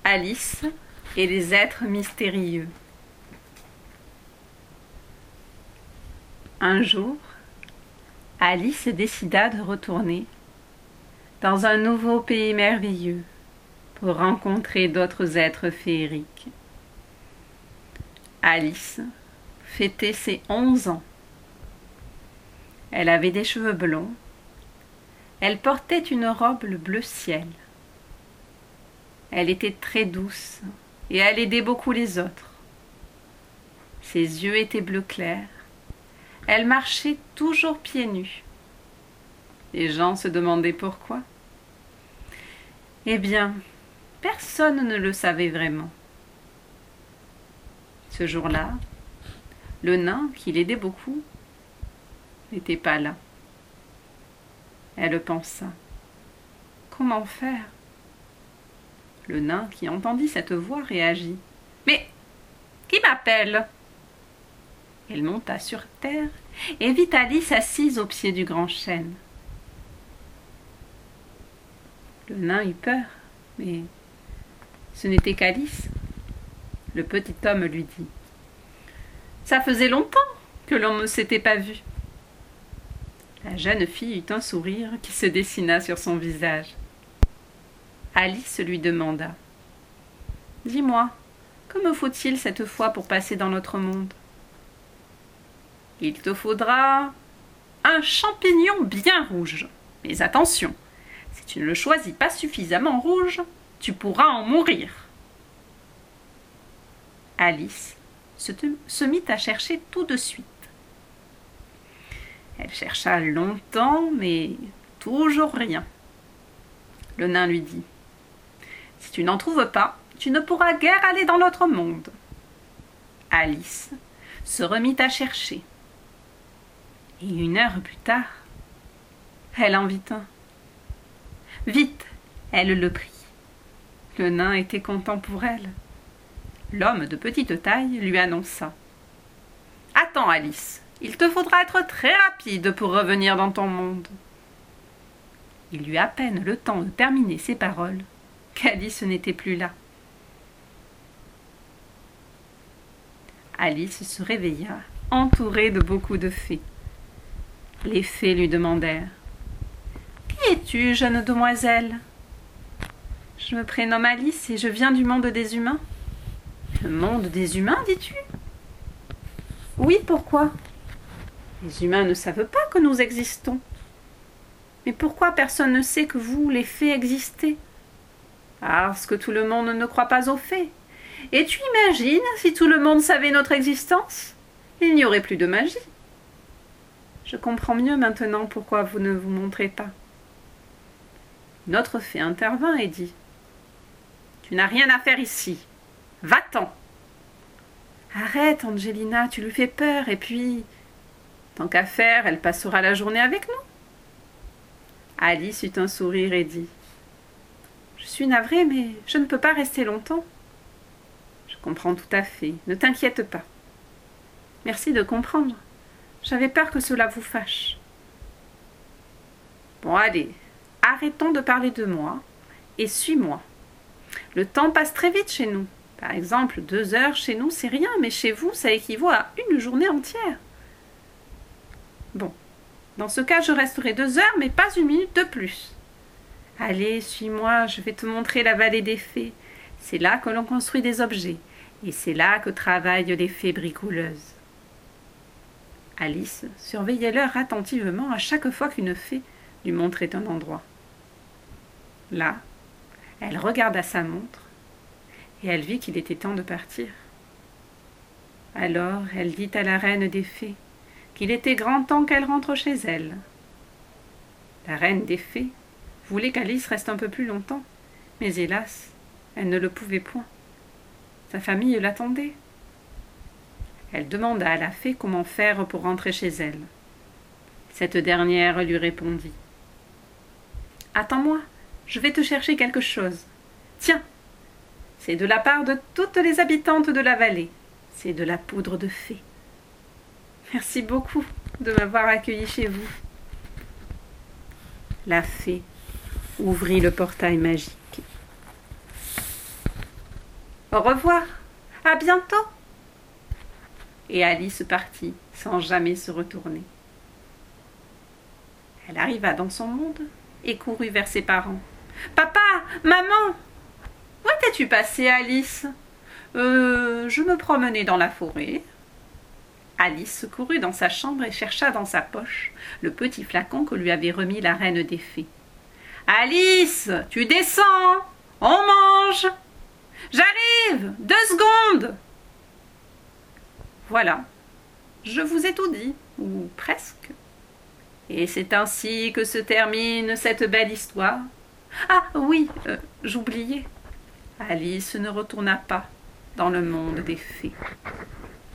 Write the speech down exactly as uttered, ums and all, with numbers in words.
Alice et les êtres mystérieux. Un jour, Alice décida de retourner dans un nouveau pays merveilleux pour rencontrer d'autres êtres féeriques. Alice fêtait ses onze ans. Elle avait des cheveux blonds. Elle portait une robe bleu ciel. Elle était très douce et elle aidait beaucoup les autres. Ses yeux étaient bleu clair. Elle marchait toujours pieds nus. Les gens se demandaient pourquoi. Eh bien, personne ne le savait vraiment. Ce jour-là, le nain, qui l'aidait beaucoup, n'était pas là. Elle pensa. Comment faire? Le nain, qui entendit cette voix, réagit. « Mais qui m'appelle » Elle monta sur terre et vit Alice assise au pied du grand chêne. Le nain eut peur, mais ce n'était qu'Alice. Le petit homme lui dit. « Ça faisait longtemps que l'on ne s'était pas vu. » La jeune fille eut un sourire qui se dessina sur son visage. Alice lui demanda. « Dis-moi, que me faut-il cette fois pour passer dans notre monde ?»« Il te faudra un champignon bien rouge. Mais attention, si tu ne le choisis pas suffisamment rouge, tu pourras en mourir. » Alice se, se mit à chercher tout de suite. Elle chercha longtemps, mais toujours rien. Le nain lui dit. Si tu n'en trouves pas, tu ne pourras guère aller dans l'autre monde. Alice se remit à chercher. Et une heure plus tard, elle en vit un. Vite, elle le prit. Le nain était content pour elle. L'homme de petite taille lui annonça. « Attends, Alice, il te faudra être très rapide pour revenir dans ton monde. » Il eut à peine le temps de terminer ses paroles qu'Alice n'était plus là. Alice se réveilla, entourée de beaucoup de fées. Les fées lui demandèrent. « Qui es-tu, jeune demoiselle ?»« Je me prénomme Alice et je viens du monde des humains. »« Le monde des humains, dis-tu ?»« Oui, pourquoi ?»« Les humains ne savent pas que nous existons. »« Mais pourquoi personne ne sait que vous, les fées, existez ?»« Parce que tout le monde ne croit pas aux fées. Et tu imagines, si tout le monde savait notre existence, il n'y aurait plus de magie. Je comprends mieux maintenant pourquoi vous ne vous montrez pas. » Notre fée intervint et dit. « Tu n'as rien à faire ici. Va-t'en. »« Arrête, Angelina, tu lui fais peur, et puis, tant qu'à faire, elle passera la journée avec nous. » Alice eut un sourire et dit. « Je suis navrée, mais je ne peux pas rester longtemps. »« Je comprends tout à fait, ne t'inquiète pas. »« Merci de comprendre. J'avais peur que cela vous fâche. »« Bon, allez, arrêtons de parler de moi et suis-moi. Le temps passe très vite chez nous. Par exemple, deux heures chez nous, c'est rien, mais chez vous, ça équivaut à une journée entière. Bon, dans ce cas, je resterai deux heures, mais pas une minute de plus. Allez, suis-moi, je vais te montrer la vallée des fées. C'est là que l'on construit des objets, et c'est là que travaillent les fées bricoleuses. » Alice surveillait l'heure attentivement à chaque fois qu'une fée lui montrait un endroit. Là, elle regarda sa montre, et elle vit qu'il était temps de partir. Alors elle dit à la reine des fées qu'il était grand temps qu'elle rentre chez elle. La reine des fées voulait qu'Alice reste un peu plus longtemps, mais hélas, elle ne le pouvait point. Sa famille l'attendait. Elle demanda à la fée comment faire pour rentrer chez elle. Cette dernière lui répondit. « Attends-moi, je vais te chercher quelque chose. Tiens, c'est de la part de toutes les habitantes de la vallée. C'est de la poudre de fée. Merci beaucoup de m'avoir accueilli chez vous. » La fée ouvrit le portail magique. Au revoir, à bientôt. Et Alice partit sans jamais se retourner. Elle arriva dans son monde et courut vers ses parents. « Papa, maman, où étais-tu passée, Alice ?»« Euh, je me promenais dans la forêt. » Alice courut dans sa chambre et chercha dans sa poche le petit flacon que lui avait remis la reine des fées. « Alice, tu descends, on mange. J'arrive, deux secondes. » Voilà, je vous ai tout dit, ou presque. Et c'est ainsi que se termine cette belle histoire. Ah oui, euh, j'oubliais. Alice ne retourna pas dans le monde des fées.